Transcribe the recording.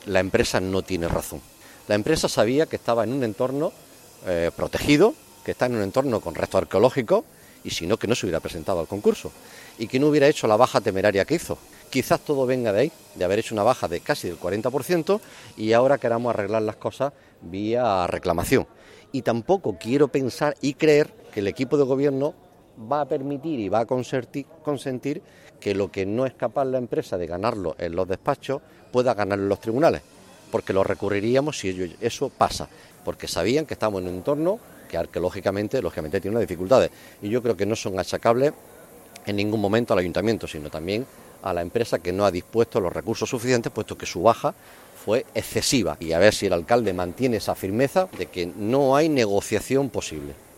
La empresa no tiene razón. La empresa sabía que estaba en un entorno protegido, que está en un entorno con restos arqueológicos, y si no, que no se hubiera presentado al concurso, y que no hubiera hecho la baja temeraria que hizo. Quizás todo venga de ahí, de haber hecho una baja de casi del 40%, y ahora queramos arreglar las cosas vía reclamación. Y tampoco quiero pensar y creer que el equipo de gobierno va a permitir y va a consentir que lo que no es capaz la empresa de ganarlo en los despachos pueda ganarlo en los tribunales, porque lo recurriríamos si eso pasa, porque sabían que estamos en un entorno que arqueológicamente, lógicamente, tiene unas dificultades, y yo creo que no son achacables en ningún momento al ayuntamiento, sino también a la empresa, que no ha dispuesto los recursos suficientes, puesto que su baja fue excesiva, y a ver si el alcalde mantiene esa firmeza de que no hay negociación posible.